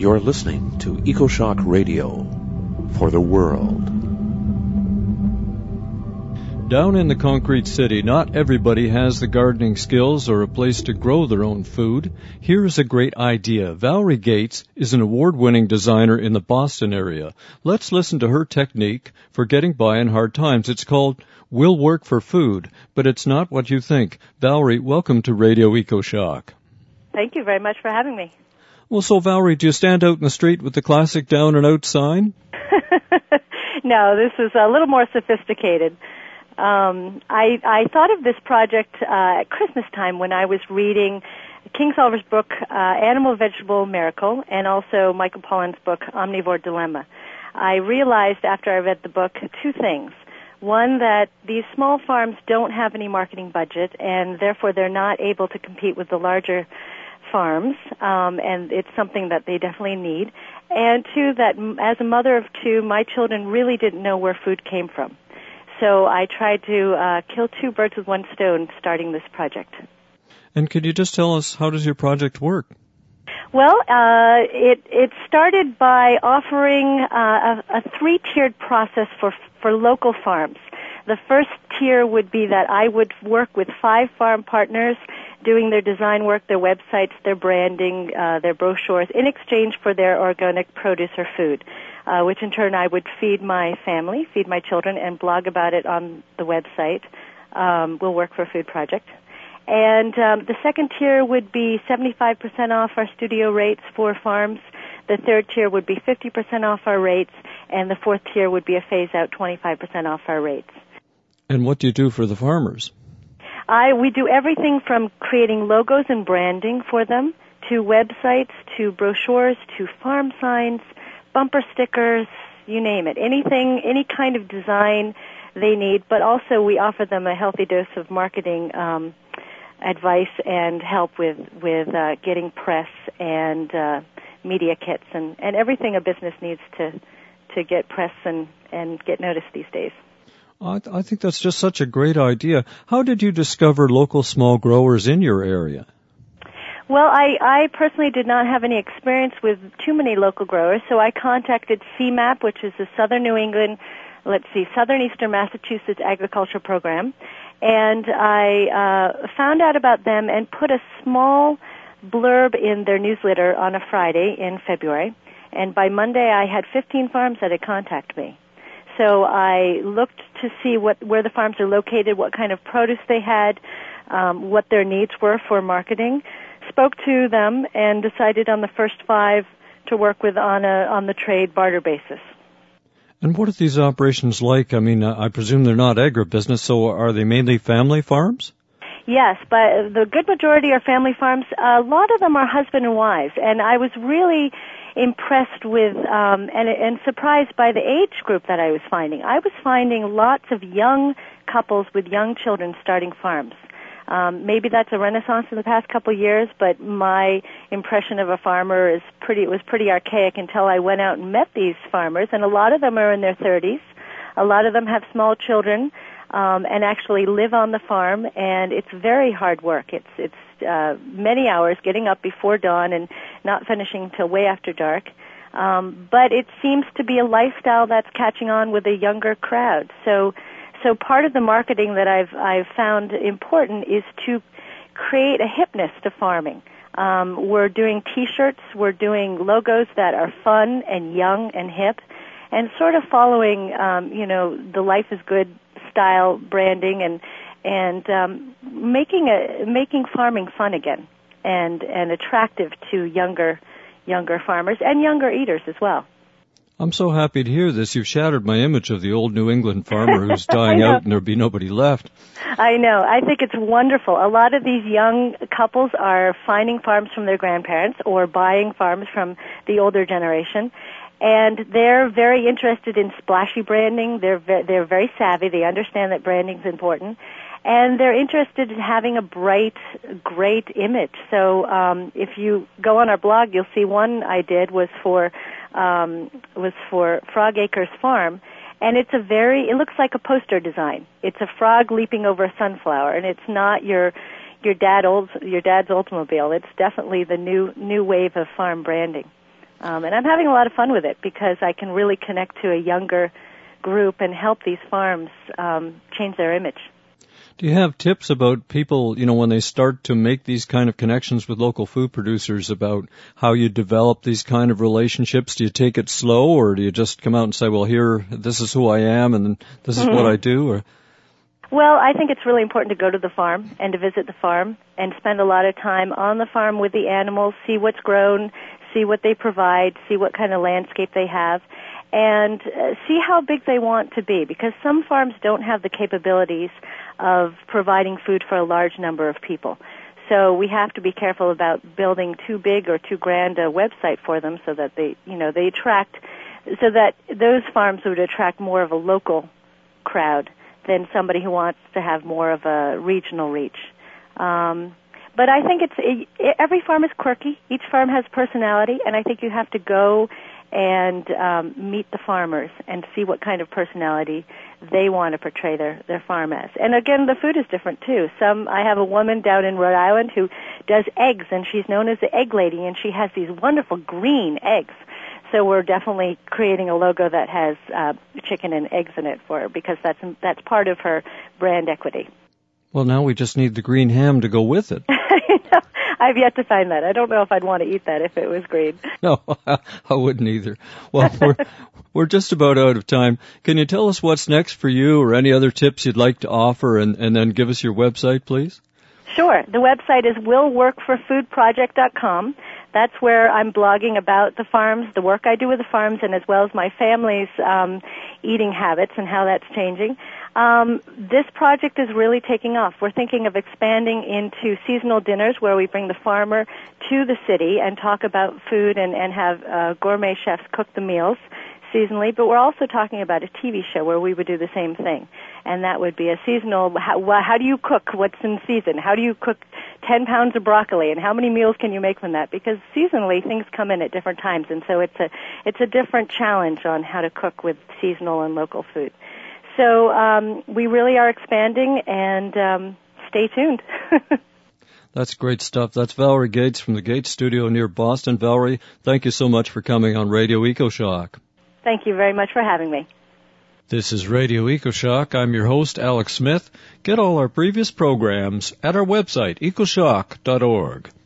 You're listening to EcoShock Radio for the world. Down in the concrete city, not everybody has the gardening skills or a place to grow their own food. Here is a great idea. Valerie Gates is an award-winning designer in the Boston area. Let's listen to her technique for getting by in hard times. It's called Will Work for Food, but it's not what you think. Valerie, welcome to Radio EcoShock. Thank you very much for having me. Well, so Valerie, do you stand out in the street with the classic down and out sign? No, this is a little more sophisticated. I thought of this project at Christmas time when I was reading Kingsolver's book, Animal Vegetable Miracle, and also Michael Pollan's book, Omnivore Dilemma. I realized after I read the book two things. One, that these small farms don't have any marketing budget, and therefore they're not able to compete with the larger farms, and it's something that they definitely need. And two, that as a mother of two, my children really didn't know where food came from. So I tried to kill two birds with one stone starting this project. And could you just tell us, how does your project work? Well, it started by offering a three-tiered process for local farms. The first tier would be that I would work with 5 farm partners doing their design work, their websites, their branding, their brochures, in exchange for their organic produce or food, which in turn I would feed my family, feed my children, and blog about it on the website, Will Work for Food Project. And the second tier would be 75% off our studio rates for farms. The third tier would be 50% off our rates, and the fourth tier would be a phase-out 25% off our rates. And what do you do for the farmers? We do everything from creating logos and branding for them, to websites, to brochures, to farm signs, bumper stickers, you name it. Anything, any kind of design they need, but also we offer them a healthy dose of marketing advice and help with getting press and media kits and everything a business needs to get press and get noticed these days. I think that's just such a great idea. How did you discover local small growers in your area? Well, I personally did not have any experience with too many local growers, so I contacted CMAP, which is the Southern New England, Southern Eastern Massachusetts Agriculture Program, and I found out about them and put a small blurb in their newsletter on a Friday in February, and by Monday I had 15 farms that had contacted me. So I looked to see where the farms are located, what kind of produce they had, what their needs were for marketing, spoke to them, and decided on the first 5 to work with on the trade barter basis. And what are these operations like? I mean, I presume they're not agribusiness, so are they mainly family farms? Yes, but the good majority are family farms. A lot of them are husband and wives, and I was really impressed with and surprised by the age group that I was finding. I was finding lots of young couples with young children starting farms. Maybe that's a renaissance in the past couple of years, but my impression of a farmer was pretty archaic until I went out and met these farmers, and a lot of them are in their 30s. A lot of them have small children and actually live on the farm, and it's very hard work. It's many hours getting up before dawn and not finishing till way after dark. But it seems to be a lifestyle that's catching on with a younger crowd. So part of the marketing that I've found important is to create a hipness to farming. We're doing T-shirts, we're doing logos that are fun and young and hip, and sort of following, the Life is Good style branding and making farming fun again and attractive to younger farmers and younger eaters as well. I'm so happy to hear this. You've shattered my image of the old New England farmer who's dying out and there'll be nobody left. I know. I think it's wonderful. A lot of these young couples are finding farms from their grandparents or buying farms from the older generation. And they're very interested in splashy branding. They're very savvy. They understand that branding's important. And they're interested in having a bright, great image. So if you go on our blog, you'll see one I did was for Frog Acres Farm, and it looks like a poster design. It's a frog leaping over a sunflower, and it's not your dad's Oldsmobile. It's definitely the new wave of farm branding. And I'm having a lot of fun with it because I can really connect to a younger group and help these farms change their image. Do you have tips about people, when they start to make these kind of connections with local food producers, about how you develop these kind of relationships? Do you take it slow, or do you just come out and say, well, here, this is who I am and this is what I do? Or? Well, I think it's really important to go to the farm and to visit the farm and spend a lot of time on the farm with the animals, see what's grown, see what they provide, see what kind of landscape they have, and see how big they want to be, because some farms don't have the capabilities of providing food for a large number of people. So we have to be careful about building too big or too grand a website for them so that they attract, so that those farms would attract more of a local crowd than somebody who wants to have more of a regional reach. But I think every farm is quirky. Each farm has personality, and I think you have to go and meet the farmers and see what kind of personality they want to portray their farm as. And again, the food is different too. I have a woman down in Rhode Island who does eggs, and she's known as the Egg Lady, and she has these wonderful green eggs. So we're definitely creating a logo that has chicken and eggs in it for her, because that's part of her brand equity. Well, now we just need the green ham to go with it. I've yet to find that. I don't know if I'd want to eat that if it was green. No, I wouldn't either. Well, we're just about out of time. Can you tell us what's next for you, or any other tips you'd like to offer, and then give us your website, please? Sure. The website is willworkforfoodproject.com. That's where I'm blogging about the farms, the work I do with the farms, and as well as my family's eating habits and how that's changing. This project is really taking off. We're thinking of expanding into seasonal dinners where we bring the farmer to the city and talk about food and have gourmet chefs cook the meals seasonally, but we're also talking about a TV show where we would do the same thing. And that would be a seasonal, how do you cook what's in season? How do you cook 10 pounds of broccoli, and how many meals can you make from that? Because seasonally things come in at different times, and so it's a different challenge on how to cook with seasonal and local food. So we really are expanding, and stay tuned. That's great stuff. That's Valerie Gates from the Gates Studio near Boston. Valerie, thank you so much for coming on Radio EcoShock. Thank you very much for having me. This is Radio EcoShock. I'm your host, Alex Smith. Get all our previous programs at our website, ecoshock.org.